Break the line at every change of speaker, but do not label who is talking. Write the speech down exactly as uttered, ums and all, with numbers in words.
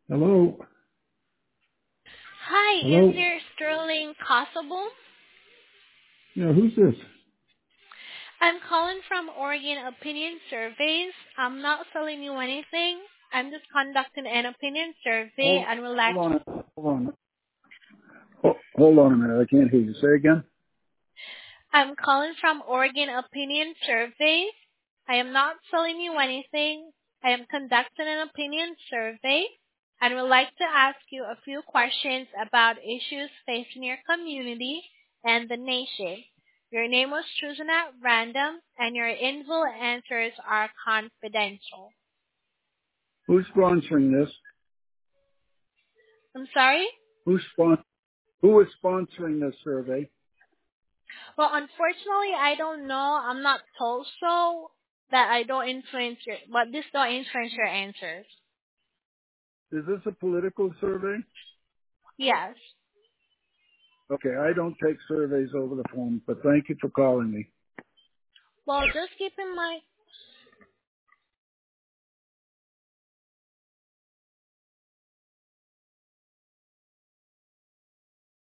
Hello?
Hi, is
Hello?
there Sterling Possible?
Yeah, who's this?
I'm calling from Oregon Opinion Surveys. I'm not selling you anything. I'm just conducting an opinion survey
Hold,
and would
hold
like
on. Hold on. Hold, hold on a minute. I can't hear you. Say again?
I'm calling from Oregon Opinion Surveys. I am not selling you anything. I am conducting an opinion survey and would like to ask you a few questions about issues facing your community and the nation. Your name was chosen at random and your info answers are confidential.
Who's sponsoring this?
I'm sorry?
Who's spon- Who is sponsoring this survey?
Well, unfortunately, I don't know. I'm not told so that I don't influence your, but this don't influence your answers.
Is this a political survey?
Yes.
Okay, I don't take surveys over the phone, but thank you for calling me.
Well, just keep in mind